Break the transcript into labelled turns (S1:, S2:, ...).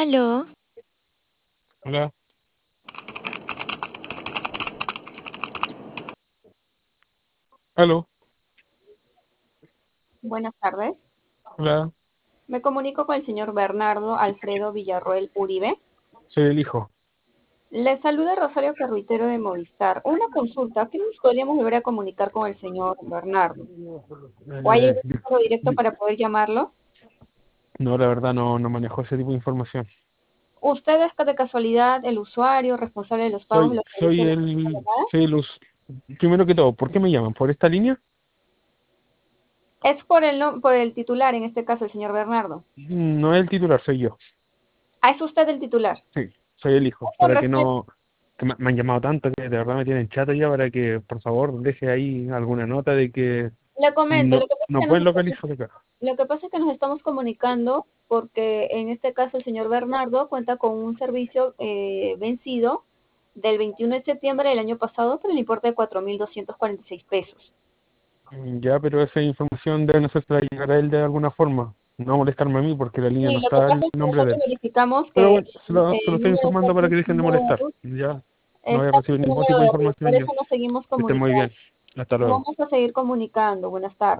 S1: Aló,
S2: Hola, aló,
S3: Buenas tardes.
S2: hola,
S3: Me comunico con el señor Bernardo Alfredo Villarroel Uribe.
S2: soy el hijo.
S3: Le saluda Rosario Carruitero de Movistar. Una consulta, ¿qué nos podríamos volver a comunicar con el señor Bernardo? ¿O hay
S2: Eh,
S3: algún número directo para poder llamarlo?
S2: no, la verdad no manejo ese tipo de información.
S3: ¿Usted es de casualidad el usuario responsable de los pagos de
S2: Soy,
S3: los
S2: soy
S3: servicios de la
S2: el,
S3: llamada?
S2: soy el primero que todo, ¿por qué me llaman? ¿Por esta línea?
S3: Es por por el titular, en este caso el señor Bernardo.
S2: No es el titular, soy yo.
S3: Ah, es usted el titular.
S2: Sí, soy el hijo.
S3: Con
S2: Para que
S3: respecto,
S2: no, que me han llamado tanto que de verdad me tienen chato ya para que por favor deje ahí alguna nota de que
S3: le comento, lo que pasa es
S2: no
S3: que
S2: pueden
S3: nosotros
S2: localizar acá.
S3: Lo que pasa es que nos estamos comunicando porque en este caso el señor Bernardo cuenta con un servicio vencido del 21 de septiembre del año pasado por el importe de 4.246 pesos.
S2: Ya, pero esa información debe no sé si la llegará a él de alguna forma. No molestarme a mí porque la línea
S3: Sí,
S2: no
S3: lo que
S2: está
S3: pasa
S2: en
S3: es que
S2: nombre de
S3: nosotros
S2: él.
S3: verificamos
S2: Pero
S3: que
S2: bueno, se lo
S3: el
S2: estoy
S3: número
S2: informando para que dejen de
S3: de
S2: molestar.
S3: RUT
S2: Ya no voy a
S3: está
S2: recibir
S3: en el
S2: ningún
S3: número
S2: tipo de
S3: de RUT, por
S2: información yo.
S3: eso nos seguimos
S2: Que estén muy
S3: comunicando.
S2: bien. Hasta
S3: Nos
S2: luego.
S3: vamos a seguir comunicando. Buenas tardes.